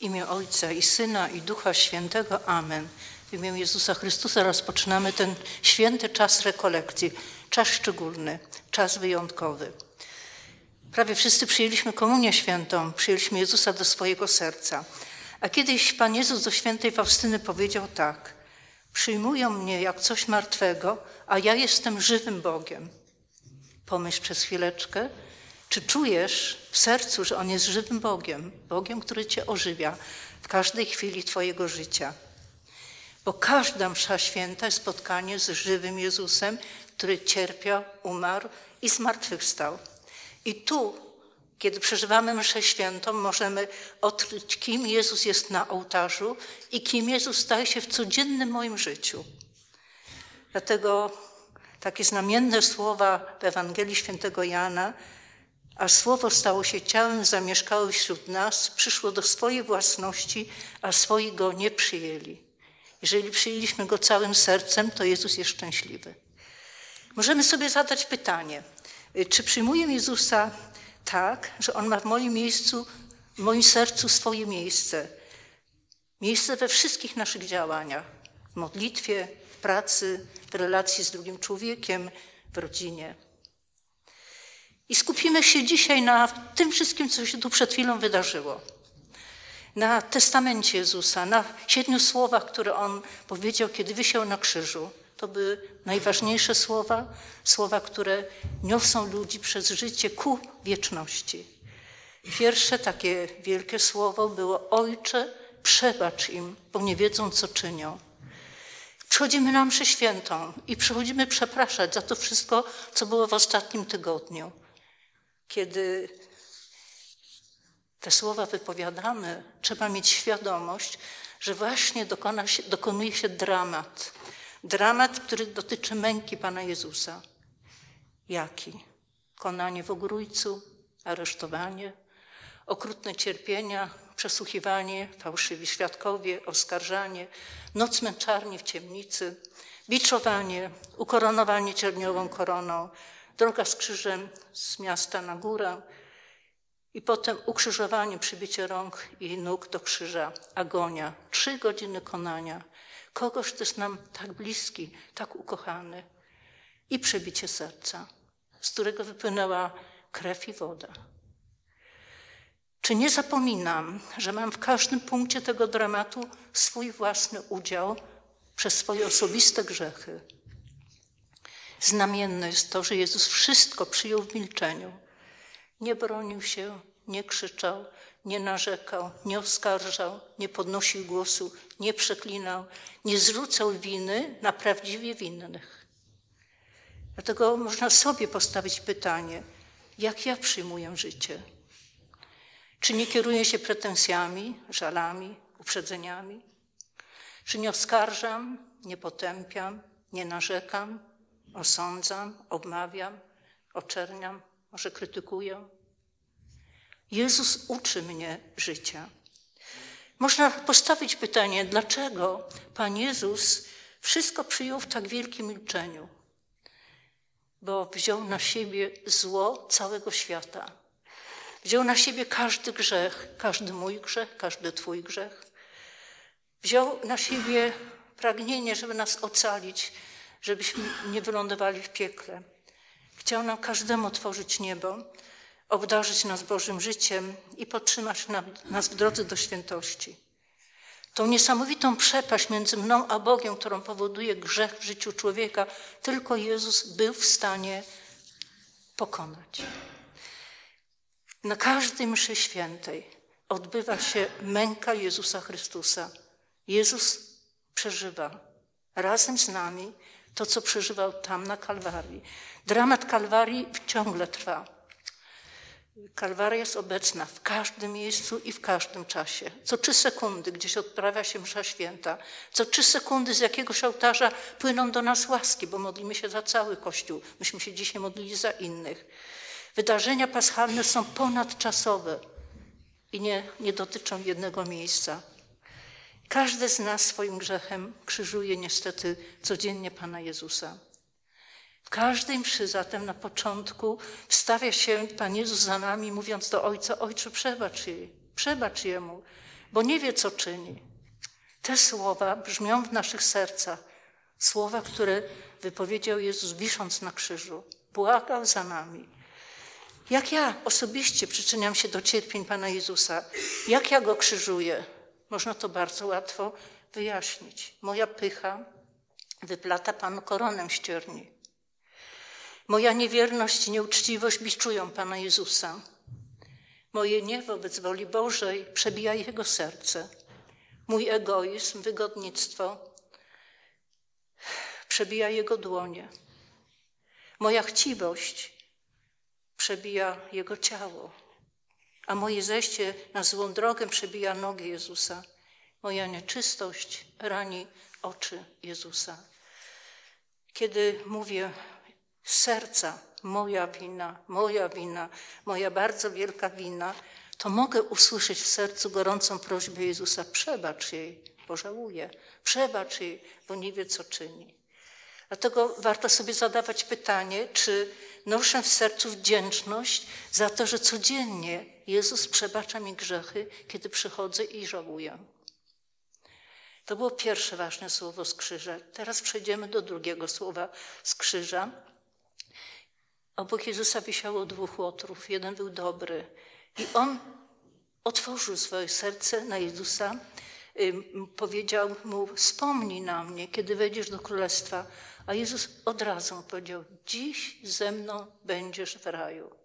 imię Ojca i Syna i Ducha Świętego. Amen. W imię Jezusa Chrystusa rozpoczynamy ten święty czas rekolekcji, czas szczególny, czas wyjątkowy. Prawie wszyscy przyjęliśmy komunię świętą, przyjęliśmy Jezusa do swojego serca. A kiedyś Pan Jezus do świętej Faustyny powiedział tak: przyjmują mnie jak coś martwego, a ja jestem żywym Bogiem. Pomyśl przez chwileczkę, czy czujesz w sercu, że On jest żywym Bogiem, Bogiem, który Cię ożywia w każdej chwili Twojego życia. Bo każda msza święta jest spotkanie z żywym Jezusem, który cierpiał, umarł i zmartwychwstał. I tu, kiedy przeżywamy mszę świętą, możemy odkryć, kim Jezus jest na ołtarzu i kim Jezus staje się w codziennym moim życiu. Dlatego takie znamienne słowa w Ewangelii Świętego Jana: a Słowo stało się ciałem, zamieszkało wśród nas, przyszło do swojej własności, a swoi Go nie przyjęli. Jeżeli przyjęliśmy Go całym sercem, to Jezus jest szczęśliwy. Możemy sobie zadać pytanie, czy przyjmuję Jezusa tak, że On ma w moim sercu swoje miejsce. Miejsce we wszystkich naszych działaniach, w modlitwie, w pracy, w relacji z drugim człowiekiem, w rodzinie. I skupimy się dzisiaj na tym wszystkim, co się tu przed chwilą wydarzyło. Na testamencie Jezusa, na 7 słowach, które On powiedział, kiedy wisiał na krzyżu. To były najważniejsze słowa, które niosą ludzi przez życie ku wieczności. Pierwsze takie wielkie słowo było: Ojcze, przebacz im, bo nie wiedzą, co czynią. Przychodzimy na mszę świętą i przychodzimy przepraszać za to wszystko, co było w ostatnim tygodniu. Kiedy te słowa wypowiadamy, trzeba mieć świadomość, że właśnie dokonuje się dramat. Dramat, który dotyczy męki Pana Jezusa. Jaki? Konanie w ogrójcu, aresztowanie, okrutne cierpienia, przesłuchiwanie, fałszywi świadkowie, oskarżanie, noc męczarni w ciemnicy, biczowanie, ukoronowanie cierniową koroną, droga z krzyżem z miasta na górę i potem ukrzyżowanie, przybicie rąk i nóg do krzyża, agonia, 3 godziny konania. Kogoż to jest nam tak bliski, tak ukochany. I przebicie serca, z którego wypłynęła krew i woda. Czy nie zapominam, że mam w każdym punkcie tego dramatu swój własny udział przez swoje osobiste grzechy? Znamienne jest to, że Jezus wszystko przyjął w milczeniu. Nie bronił się, nie krzyczał, nie narzekał, nie oskarżał, nie podnosił głosu, nie przeklinał, nie zrzucał winy na prawdziwie winnych. Dlatego można sobie postawić pytanie, jak ja przyjmuję życie? Czy nie kieruję się pretensjami, żalami, uprzedzeniami? Czy nie oskarżam, nie potępiam, nie narzekam, osądzam, obmawiam, oczerniam, może krytykuję? Jezus uczy mnie życia. Można postawić pytanie, dlaczego Pan Jezus wszystko przyjął w tak wielkim milczeniu? Bo wziął na siebie zło całego świata. Wziął na siebie każdy grzech, każdy mój grzech, każdy Twój grzech. Wziął na siebie pragnienie, żeby nas ocalić, żebyśmy nie wylądowali w piekle. Chciał nam każdemu otworzyć niebo, obdarzyć nas Bożym życiem i podtrzymać nas w drodze do świętości. Tą niesamowitą przepaść między mną a Bogiem, którą powoduje grzech w życiu człowieka, tylko Jezus był w stanie pokonać. Na każdej mszy świętej odbywa się męka Jezusa Chrystusa. Jezus przeżywa razem z nami to, co przeżywał tam na Kalwarii. Dramat Kalwarii ciągle trwa. Kalwaria jest obecna w każdym miejscu i w każdym czasie. Co 3 sekundy gdzieś odprawia się msza święta. Co 3 sekundy z jakiegoś ołtarza płyną do nas łaski, bo modlimy się za cały Kościół. Myśmy się dzisiaj modlili za innych. Wydarzenia paschalne są ponadczasowe i nie dotyczą jednego miejsca. Każdy z nas swoim grzechem krzyżuje niestety codziennie Pana Jezusa. W każdej mszy zatem na początku wstawia się Pan Jezus za nami, mówiąc do Ojca: Ojcze, przebacz jej, przebacz jemu, bo nie wie, co czyni. Te słowa brzmią w naszych sercach. Słowa, które wypowiedział Jezus, wisząc na krzyżu. Błagał za nami. Jak ja osobiście przyczyniam się do cierpień Pana Jezusa, jak ja Go krzyżuję, można to bardzo łatwo wyjaśnić. Moja pycha wyplata Panu koronę ścierni. Moja niewierność i nieuczciwość biczują Pana Jezusa. Moje nie wobec woli Bożej przebija Jego serce. Mój egoizm, wygodnictwo przebija Jego dłonie. Moja chciwość przebija Jego ciało, a moje zejście na złą drogę przebija nogi Jezusa. Moja nieczystość rani oczy Jezusa. Kiedy mówię z serca, moja wina, moja bardzo wielka wina, to mogę usłyszeć w sercu gorącą prośbę Jezusa: przebacz jej, bo żałuje, przebacz jej, bo nie wie, co czyni. Dlatego warto sobie zadawać pytanie, czy noszę w sercu wdzięczność za to, że codziennie Jezus przebacza mi grzechy, kiedy przychodzę i żałuję. To było pierwsze ważne słowo z krzyża. Teraz przejdziemy do drugiego słowa z krzyża. Obok Jezusa wisiało 2 łotrów. Jeden był dobry i on otworzył swoje serce na Jezusa. Powiedział mu: wspomnij na mnie, kiedy wejdziesz do królestwa. A Jezus od razu powiedział: dziś ze mną będziesz w raju.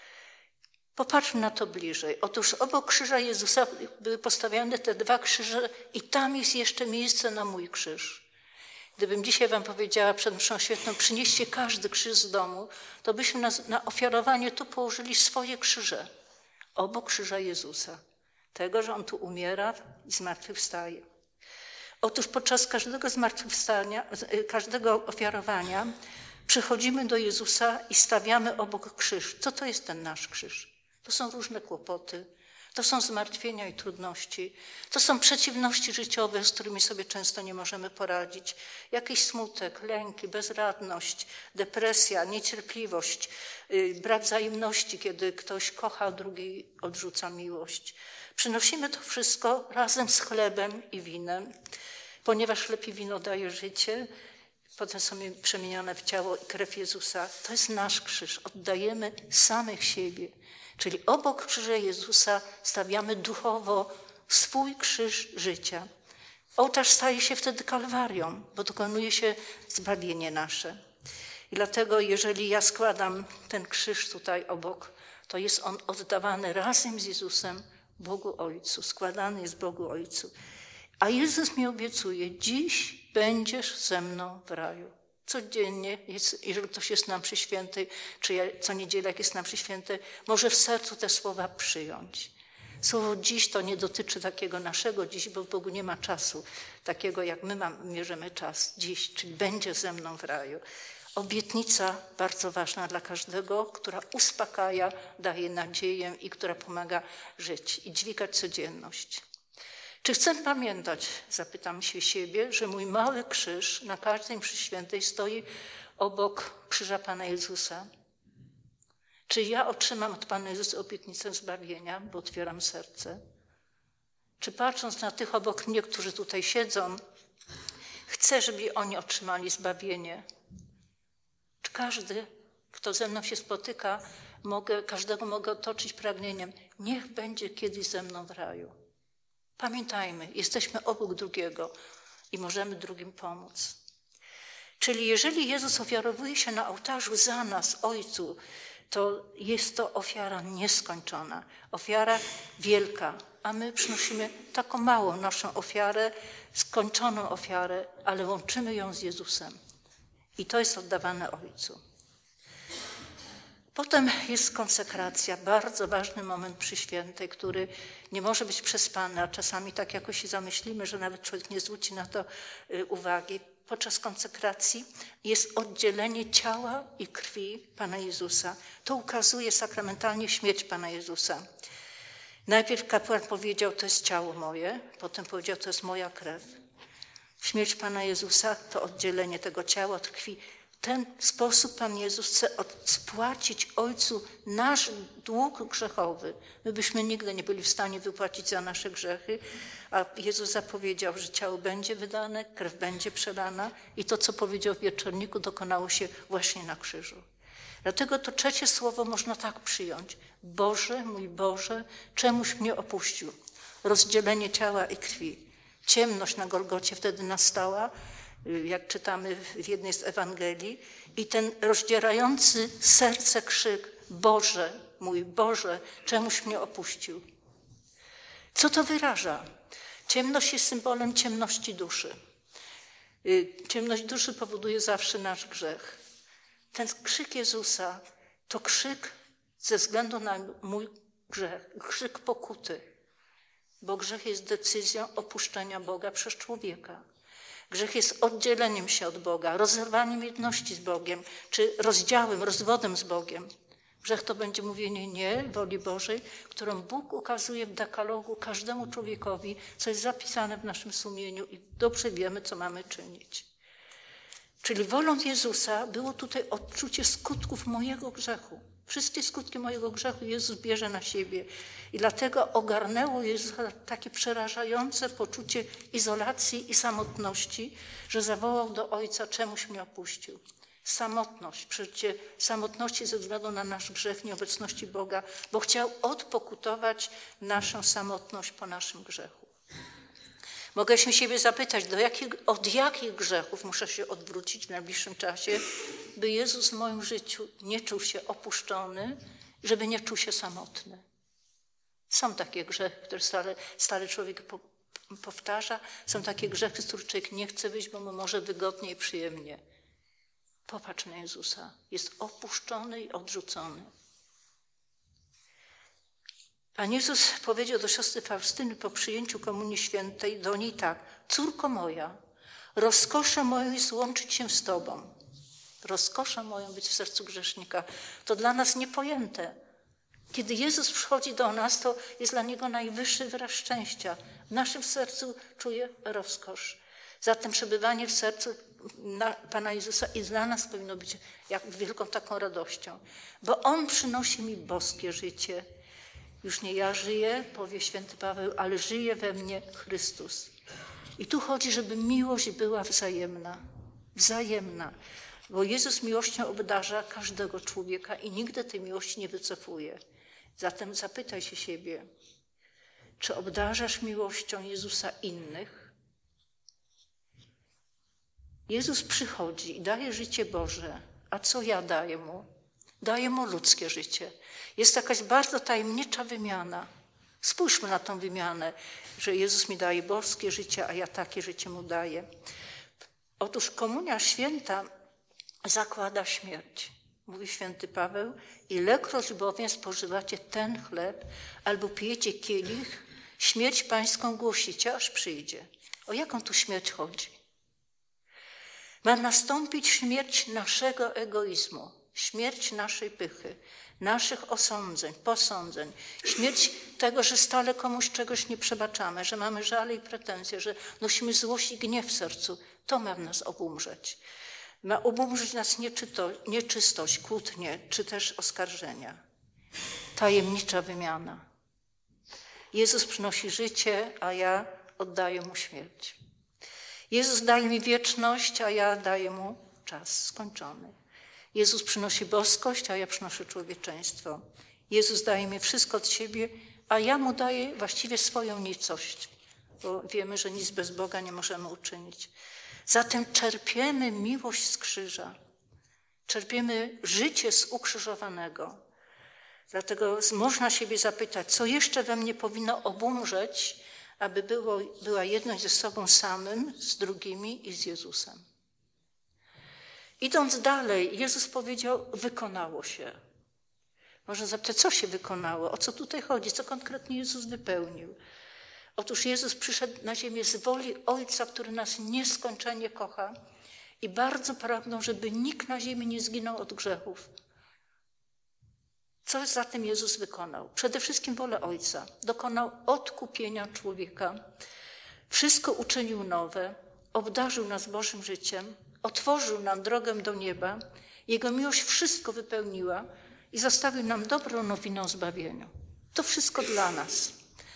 Popatrzmy na to bliżej. Otóż obok krzyża Jezusa były postawione te 2 krzyże i tam jest jeszcze miejsce na mój krzyż. Gdybym dzisiaj wam powiedziała przed mszą świętą: przynieście każdy krzyż z domu, to byśmy na ofiarowanie tu położyli swoje krzyże. Obok krzyża Jezusa. Tego, że On tu umiera i zmartwychwstaje. Otóż podczas każdego zmartwychwstania, każdego ofiarowania przychodzimy do Jezusa i stawiamy obok krzyż. Co to jest ten nasz krzyż? To są różne kłopoty, to są zmartwienia i trudności, to są przeciwności życiowe, z którymi sobie często nie możemy poradzić. Jakiś smutek, lęki, bezradność, depresja, niecierpliwość, brak wzajemności, kiedy ktoś kocha, a drugi odrzuca miłość. Przynosimy to wszystko razem z chlebem i winem, ponieważ chleb i wino daje życie, potem są przemienione w ciało i krew Jezusa. To jest nasz krzyż. Oddajemy samych siebie. Czyli obok krzyża Jezusa stawiamy duchowo swój krzyż życia. Ołtarz staje się wtedy kalwarią, bo dokonuje się zbawienie nasze. I dlatego, jeżeli ja składam ten krzyż tutaj obok, to jest on oddawany razem z Jezusem Bogu Ojcu. Składany jest Bogu Ojcu. A Jezus mi obiecuje: dziś będziesz ze mną w raju. Codziennie, jeżeli ktoś jest na mszy świętej, czy ja co niedzielę, jak jest na mszy świętej, może w sercu te słowa przyjąć. Słowo dziś to nie dotyczy takiego naszego dziś, bo w Bogu nie ma czasu takiego, jak my mierzymy czas dziś, czyli będzie ze mną w raju. Obietnica bardzo ważna dla każdego, która uspokaja, daje nadzieję i która pomaga żyć i dźwigać codzienność. Czy chcę pamiętać, zapytam się siebie, że mój mały krzyż na każdej mszy świętej stoi obok krzyża Pana Jezusa? Czy ja otrzymam od Pana Jezusa obietnicę zbawienia, bo otwieram serce? Czy patrząc na tych obok mnie, którzy tutaj siedzą, chcę, żeby oni otrzymali zbawienie? Czy każdy, kto ze mną się spotyka, każdego mogę otoczyć pragnieniem: niech będzie kiedyś ze mną w raju. Pamiętajmy, jesteśmy obok drugiego i możemy drugim pomóc. Czyli jeżeli Jezus ofiarowuje się na ołtarzu za nas, Ojcu, to jest to ofiara nieskończona, ofiara wielka, a my przynosimy taką małą naszą ofiarę, skończoną ofiarę, ale łączymy ją z Jezusem. I to jest oddawane Ojcu. Potem jest konsekracja, bardzo ważny moment przy świętej, który nie może być przespany, a czasami tak jakoś się zamyślimy, że nawet człowiek nie zwróci na to uwagi. Podczas konsekracji jest oddzielenie ciała i krwi Pana Jezusa. To ukazuje sakramentalnie śmierć Pana Jezusa. Najpierw kapłan powiedział: to jest ciało moje, potem powiedział: to jest moja krew. Śmierć Pana Jezusa to oddzielenie tego ciała od krwi. ten sposób Pan Jezus chce spłacić Ojcu nasz dług grzechowy. My byśmy nigdy nie byli w stanie wypłacić za nasze grzechy, a Jezus zapowiedział, że ciało będzie wydane, krew będzie przelana i to, co powiedział w wieczorniku, dokonało się właśnie na krzyżu. Dlatego to trzecie słowo można tak przyjąć. Boże, mój Boże, czemuś mnie opuścił? Rozdzielenie ciała i krwi. Ciemność na Golgocie wtedy nastała, jak czytamy w jednej z Ewangelii, i ten rozdzierający serce krzyk: Boże, mój Boże, czemuś mnie opuścił? Co to wyraża? Ciemność jest symbolem ciemności duszy. Ciemność duszy powoduje zawsze nasz grzech. Ten krzyk Jezusa to krzyk ze względu na mój grzech, krzyk pokuty, bo grzech jest decyzją opuszczenia Boga przez człowieka. Grzech jest oddzieleniem się od Boga, rozerwaniem jedności z Bogiem, czy rozdziałem, rozwodem z Bogiem. Grzech to będzie mówienie nie woli Bożej, którą Bóg ukazuje w dekalogu każdemu człowiekowi, co jest zapisane w naszym sumieniu i dobrze wiemy, co mamy czynić. Czyli wolą Jezusa było tutaj odczucie skutków mojego grzechu. Wszystkie skutki mojego grzechu Jezus bierze na siebie. I dlatego ogarnęło Jezusa takie przerażające poczucie izolacji i samotności, że zawołał do Ojca: czemuś mnie opuścił. Samotność, przeżycie samotności ze względu na nasz grzech, nieobecności Boga, bo chciał odpokutować naszą samotność po naszym grzechu. Mogę się siebie zapytać, od jakich grzechów muszę się odwrócić w najbliższym czasie, by Jezus w moim życiu nie czuł się opuszczony, żeby nie czuł się samotny. Są takie grzechy, które stale człowiek powtarza. Są takie grzechy, z których człowiek nie chce wyjść, bo mu może wygodnie i przyjemnie. Popatrz na Jezusa. Jest opuszczony i odrzucony. Pan Jezus powiedział do siostry Faustyny po przyjęciu Komunii Świętej do niej tak: córko moja, rozkoszę moją jest łączyć się z Tobą. Rozkoszę moją być w sercu grzesznika. To dla nas niepojęte. Kiedy Jezus przychodzi do nas, to jest dla Niego najwyższy wyraz szczęścia. W naszym sercu czuje rozkosz. Zatem przebywanie w sercu Pana Jezusa i dla nas powinno być jak wielką taką radością. Bo On przynosi mi boskie życie. Już nie ja żyję, powie święty Paweł, ale żyje we mnie Chrystus. I tu chodzi, żeby miłość była wzajemna. Wzajemna. Bo Jezus miłością obdarza każdego człowieka i nigdy tej miłości nie wycofuje. Zatem zapytaj się siebie, czy obdarzasz miłością Jezusa innych? Jezus przychodzi i daje życie Boże. A co ja daję Mu? Daję Mu ludzkie życie. Jest jakaś bardzo tajemnicza wymiana. Spójrzmy na tą wymianę, że Jezus mi daje boskie życie, a ja takie życie Mu daję. Otóż Komunia Święta zakłada śmierć. Mówi święty Paweł: ilekroć bowiem spożywacie ten chleb albo pijecie kielich, śmierć pańską głosicie, aż przyjdzie. O jaką tu śmierć chodzi? Ma nastąpić śmierć naszego egoizmu, śmierć naszej pychy, naszych osądzeń, posądzeń, śmierć tego, że stale komuś czegoś nie przebaczamy, że mamy żale i pretensje, że nosimy złość i gniew w sercu. To ma w nas obumrzeć. Ma obumrzeć nas nieczystość, kłótnie, czy też oskarżenia. Tajemnicza wymiana. Jezus przynosi życie, a ja oddaję Mu śmierć. Jezus daje mi wieczność, a ja daję Mu czas skończony. Jezus przynosi boskość, a ja przynoszę człowieczeństwo. Jezus daje mi wszystko od siebie, a ja Mu daję właściwie swoją nicość, bo wiemy, że nic bez Boga nie możemy uczynić. Zatem czerpiemy miłość z krzyża, czerpiemy życie z ukrzyżowanego. Dlatego można siebie zapytać, co jeszcze we mnie powinno obumrzeć, aby była jedność ze sobą samym, z drugimi i z Jezusem. Idąc dalej, Jezus powiedział: wykonało się. Można zapytać, co się wykonało, o co tutaj chodzi, co konkretnie Jezus wypełnił. Otóż Jezus przyszedł na ziemię z woli Ojca, który nas nieskończenie kocha i bardzo pragnął, żeby nikt na ziemi nie zginął od grzechów. Co zatem Jezus wykonał? Przede wszystkim wolę Ojca. Dokonał odkupienia człowieka. Wszystko uczynił nowe, obdarzył nas Bożym życiem, otworzył nam drogę do nieba. Jego miłość wszystko wypełniła i zostawił nam dobrą nowinę o zbawieniu. To wszystko dla nas.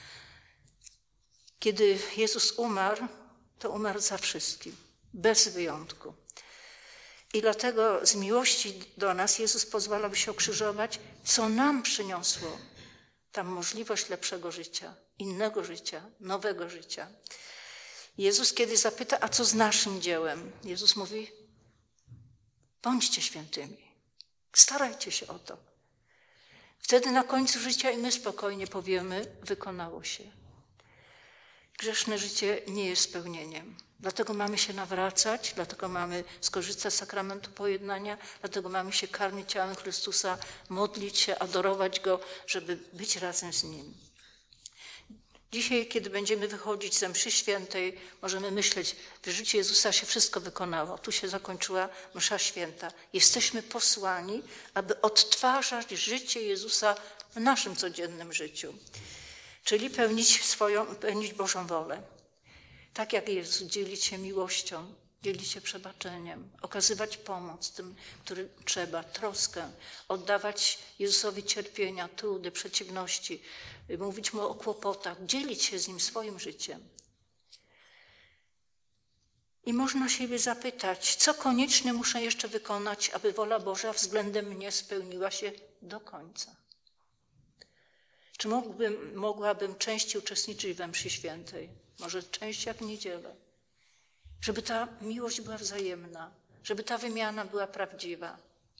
Kiedy Jezus umarł, to umarł za wszystkim, bez wyjątku. I dlatego z miłości do nas Jezus pozwalał się ukrzyżować, co nam przyniosło tam możliwość lepszego życia, innego życia, nowego życia. Jezus kiedy zapyta, a co z naszym dziełem? Jezus mówi, bądźcie świętymi, starajcie się o to. Wtedy na końcu życia i my spokojnie powiemy, wykonało się. Grzeszne życie nie jest spełnieniem. Dlatego mamy się nawracać, dlatego mamy skorzystać z sakramentu pojednania, dlatego mamy się karmić ciałem Chrystusa, modlić się, adorować Go, żeby być razem z Nim. Dzisiaj, kiedy będziemy wychodzić ze mszy świętej, możemy myśleć, w życiu Jezusa się wszystko wykonało. Tu się zakończyła msza święta. Jesteśmy posłani, aby odtwarzać życie Jezusa w naszym codziennym życiu. Czyli pełnić Bożą wolę. Tak jak Jezus, dzielić się miłością, dzielić się przebaczeniem, okazywać pomoc tym, którym trzeba, troskę, oddawać Jezusowi cierpienia, trudy, przeciwności, mówić Mu o kłopotach, dzielić się z Nim swoim życiem. I można siebie zapytać, co koniecznie muszę jeszcze wykonać, aby wola Boża względem mnie spełniła się do końca. Czy mogłabym częściej uczestniczyć we mszy świętej? Może częściej jak w niedzielę. Żeby ta miłość była wzajemna, żeby ta wymiana była prawdziwa.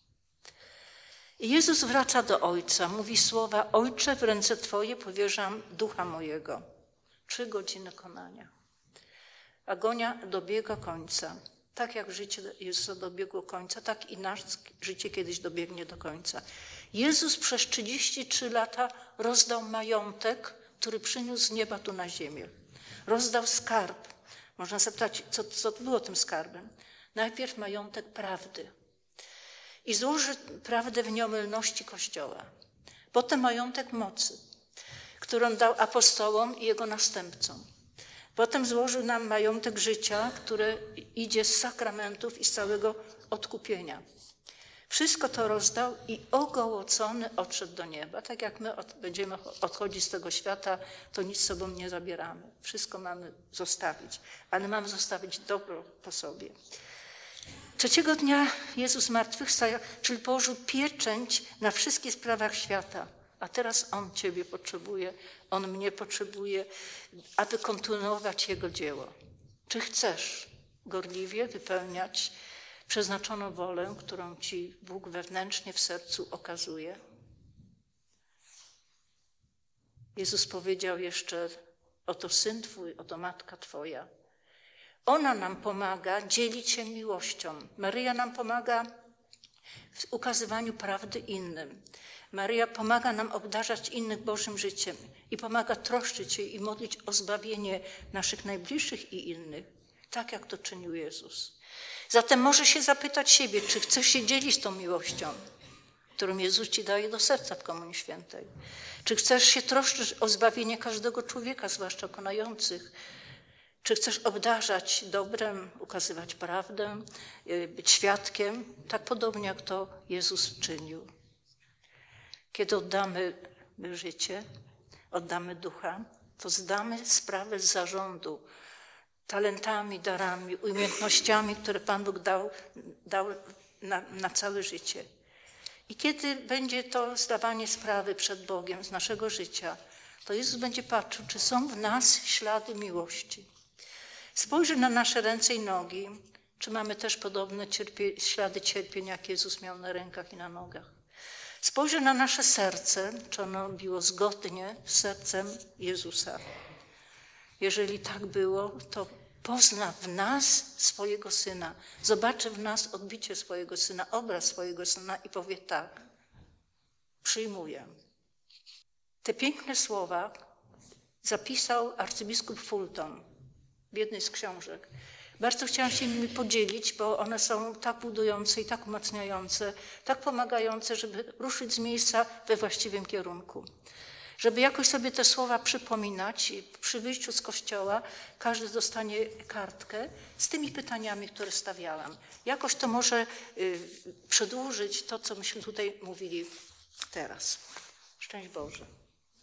I Jezus wraca do Ojca, mówi słowa, Ojcze, w ręce Twoje powierzam ducha mojego. 3 godziny konania. Agonia dobiega końca. Tak jak życie Jezusa dobiegło końca, tak i nasze życie kiedyś dobiegnie do końca. Jezus przez 33 lata rozdał majątek, który przyniósł z nieba tu na ziemię. Rozdał skarb. Można zapytać, co było tym skarbem. Najpierw majątek prawdy. I złożył prawdę w nieomylności Kościoła. Potem majątek mocy, którą dał apostołom i jego następcom. Potem złożył nam majątek życia, które idzie z sakramentów i z całego odkupienia. Wszystko to rozdał i ogołocony odszedł do nieba. Tak jak my będziemy odchodzić z tego świata, to nic z sobą nie zabieramy. Wszystko mamy zostawić, ale mamy zostawić dobro po sobie. 3 dnia Jezus zmartwychwstał, czyli położył pieczęć na wszystkich sprawach świata. A teraz On Ciebie potrzebuje, On mnie potrzebuje, aby kontynuować Jego dzieło. Czy chcesz gorliwie wypełniać przeznaczoną wolę, którą Ci Bóg wewnętrznie w sercu okazuje? Jezus powiedział jeszcze, oto Syn Twój, oto Matka Twoja. Ona nam pomaga dzielić się miłością. Maryja nam pomaga w ukazywaniu prawdy innym. Maryja pomaga nam obdarzać innych Bożym życiem i pomaga troszczyć się i modlić o zbawienie naszych najbliższych i innych, tak jak to czynił Jezus. Zatem może się zapytać siebie, czy chcesz się dzielić tą miłością, którą Jezus Ci daje do serca w Komunii Świętej. Czy chcesz się troszczyć o zbawienie każdego człowieka, zwłaszcza konających. Czy chcesz obdarzać dobrem, ukazywać prawdę, być świadkiem, tak podobnie jak to Jezus czynił. Kiedy oddamy życie, oddamy ducha, to zdamy sprawę z zarządu talentami, darami, umiejętnościami, które Pan Bóg dał na całe życie. I kiedy będzie to zdawanie sprawy przed Bogiem z naszego życia, to Jezus będzie patrzył, czy są w nas ślady miłości. Spojrzy na nasze ręce i nogi, czy mamy też podobne ślady cierpień, jak Jezus miał na rękach i na nogach. Spojrzy na nasze serce, czy ono biło zgodnie z sercem Jezusa. Jeżeli tak było, to pozna w nas swojego Syna, zobaczy w nas odbicie swojego Syna, obraz swojego Syna i powie tak, przyjmuję. Te piękne słowa zapisał arcybiskup Fulton w jednej z książek. Bardzo chciałam się nimi podzielić, bo one są tak budujące i tak umacniające, tak pomagające, żeby ruszyć z miejsca we właściwym kierunku. żeby jakoś sobie te słowa przypominać. I przy wyjściu z kościoła każdy dostanie kartkę z tymi pytaniami, które stawiałam. Jakoś to może przedłużyć to, co myśmy tutaj mówili teraz. Szczęść Boże.